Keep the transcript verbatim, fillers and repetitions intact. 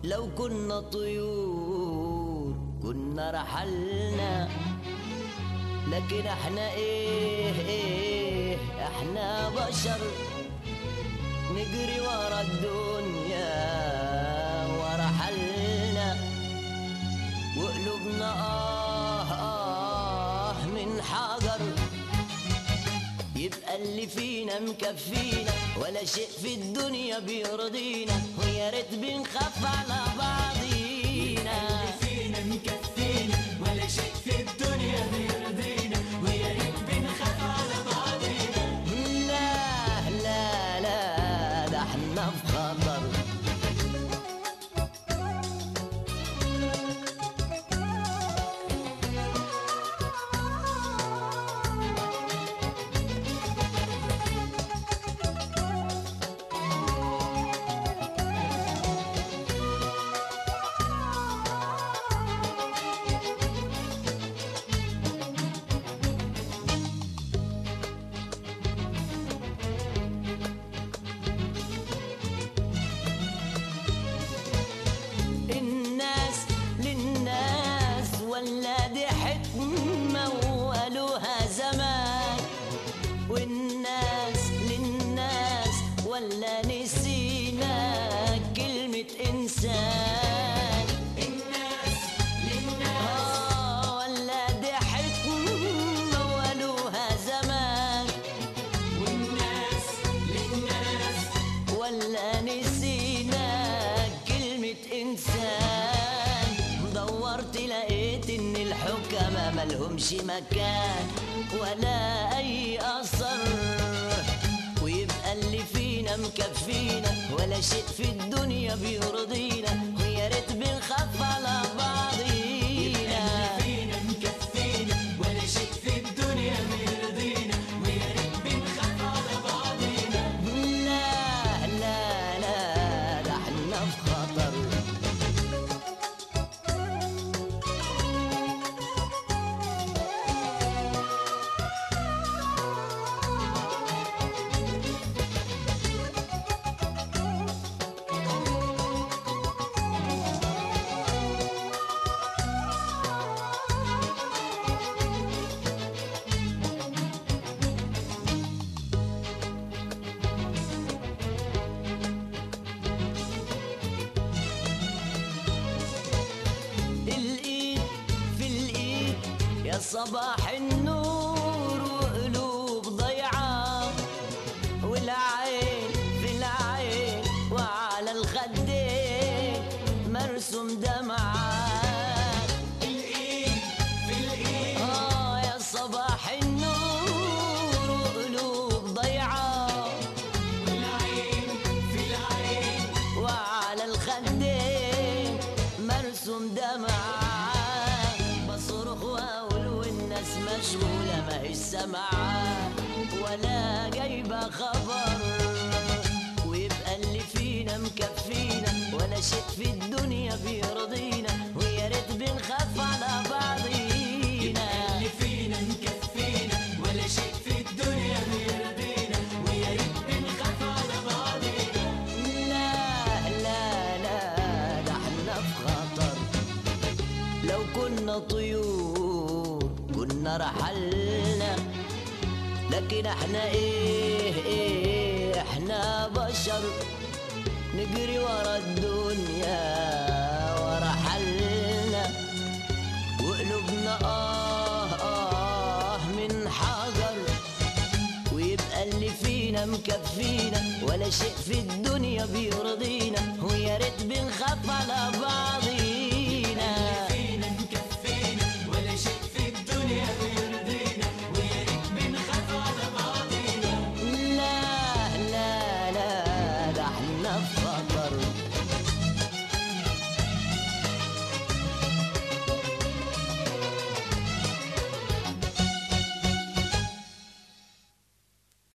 لو كنا طيور كنا رحلنا، لكن احنا ايه ايه احنا بشر نجري ورا الدنيا ورحلنا، وقلوبنا آه آه من حجر. يبقى اللي فينا مكفينا ولا شيء في الدنيا بيرضينا، ويا ريت بنخاف على بعضينا. اللي فينا مكفينا ولا شيء في الدنيا بيرضينا، ويا ريت بنخاف على بعضينا. لا لا لا ده احنا في خطر. ولا دي حكمة وقالوها زمان، والناس للناس ولا نسينا كلمة إنسان. الناس للناس آه ولا دي حكمة وقالوها زمان، والناس للناس ولا نسينا كلمة إنسان. دورت لقيت ان الحكماء ملهمش مكان ولا اي اثر، ويبقى اللي فينا مكفينا ولا شيء في الدنيا بيرضينا، ويا ريت بنخاف على بعضينا. اللي فينا مكفينا ولا شيء في الدنيا بيرضينا، ويا ريت بنخاف على بعضينا. لا لا لا ده احنا في خطر. يا صباح النور وقلوب ضيعة، والعين في العين وعلى الخدين مرسوم دمعات. الايد في الايد اه يا صباح النور وقلوب ضيعة، والعين في العين وعلى الخدين مرسوم دمعات. بصرخ واقول والناس مشغولة ما هي سامعة ولا جايبة خبر، ويبقى اللي فينا مكفينا ولا شيء في الدنيا بيرضينا، ويا ريت بنخاف على بعضينا. اللي فينا مكفينا ولا شيء في الدنيا بيرضينا، ويا ريت بنخاف على بعضينا. لا لا لا ده احنا في خطر. لو كنا طيور كنا رحلنا، لكن احنا ايه ايه احنا بشر نجري ورا الدنيا ورحلنا، وقلوبنا آه آه من حجر. ويبقى اللي فينا مكفينا ولا شيء في الدنيا بيرضينا،